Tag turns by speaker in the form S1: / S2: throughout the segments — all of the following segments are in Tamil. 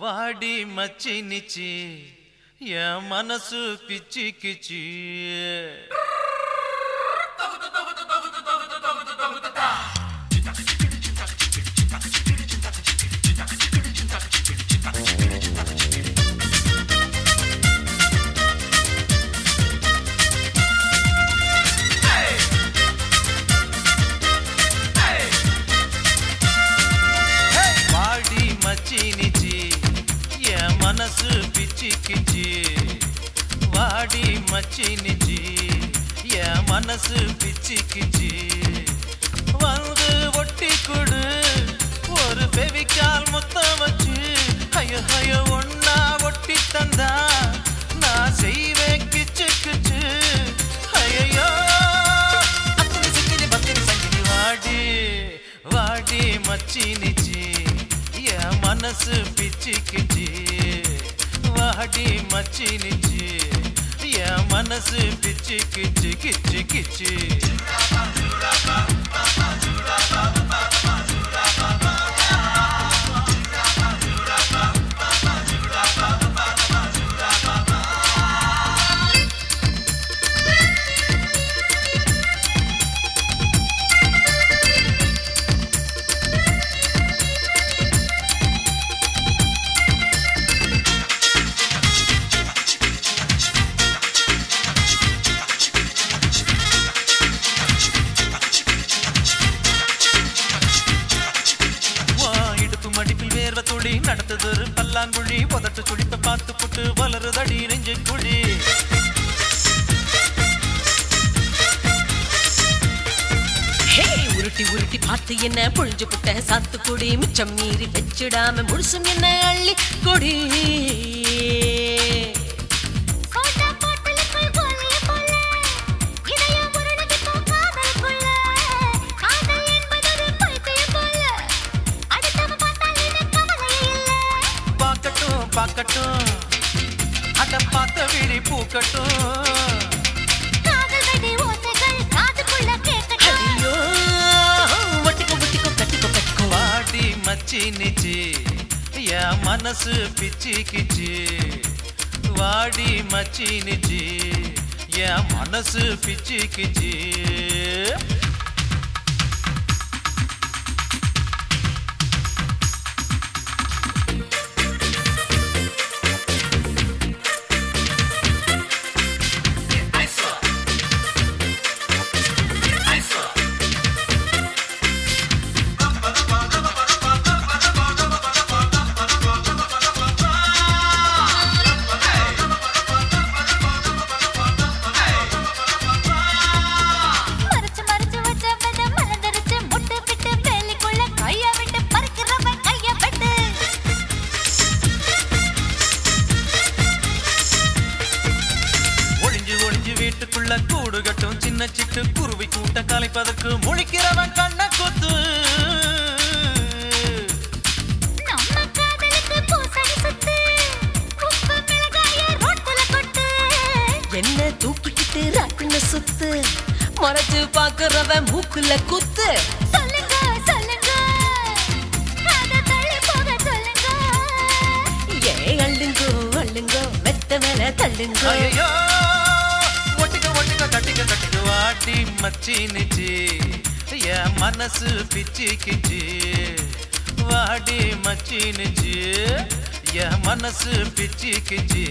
S1: வாடி மச்சி நிச்சி என் மனசு பிச்சி கிச்சி மனசு பிச்சி கிச்சி வாடி மச்சி நிச்சி என் மனசு பிச்சி கிச்சி வந்து ஒட்டி கொடு ஒரு பெவிக்கால் முத்தம் வச்சு ஐயோ ஐயோ ஒன்னா ஒட்டி தந்தா நான் செய்வேன் கிச்சு கிச்சு ஐயோ அத்தனை சிக்கினி பத்தினி சங்கினி வாடி வாடி மச்சி நிச்சி என் மனசு பிச்சி கிச்சி வாடி மச்சி நிச்சி என் மனசு பிச்சி கிச்சி கிச்சி கிச்சி நடத்துதொரு பல்லாங்குழி உதட்டு துடிப்ப பார்த்து புட்டு வளருதடி நெஞ்சு குழி
S2: உருட்டி உருட்டி பார்த்து என்ன புழிஞ்சு புட்ட சாத்து கொடி மிச்சம் மீறி வச்சிடாம முழுசும் என்ன அள்ளி கொடி
S1: பாக்கட்டும் அட பார்த்த விழி பூக்கட்டும் வாடி மச்சி நிச்சி என் மனசு பிச்சி கிச்சி வாடி மச்சி நிச்சி என் மனசு பிச்சி கிச்சி வீட்டுக்குள்ள கூடு கட்டும் சின்ன சிட்டு குருவி கூட்ட கலைப்பதற்கு முழிக்கிறவன் கண்ண கொத்து
S2: என்ன தூக்கிக்கிட்டு ராக்குன்னு சுத்து மறைச்சு பாக்குறவன் மூக்குல குத்து சொல்லுங்க சொல்லுங்க ஏ அள்ளுங்கோ அள்ளுங்கோ மெத்த மேல தள்ளுங்க
S1: கட்டிக்க கட்டிக்க வாடி மச்சி நிச்சி என் மனசு பிச்சி கிச்சி வாடி மச்சி நிச்சி என் மனசு பிச்சி கிச்சி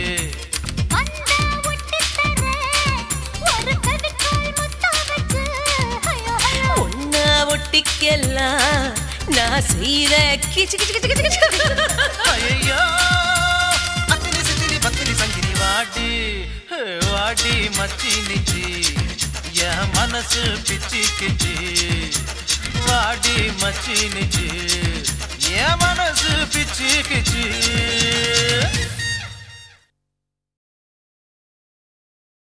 S2: ஒன்னா ஒட்டிக்கலாம் நான் செய்யற கிச்சு கிச்சு கிச்சு கிச்சு
S1: ஐயோ அத்தினி சித்தினி பத்தினி சங்கினி வாடி வாடி மச்சி நிச்சி என் மனசு பிச்சி கிச்சி வாடி மச்சி நிச்சி என் மனசு பிச்சி கிச்சி